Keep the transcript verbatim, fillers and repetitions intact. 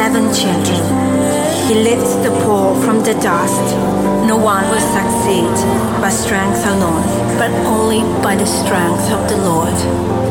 seven children. He lifts the poor from the dust. No one will succeed by strength alone, but only by the strength of the Lord.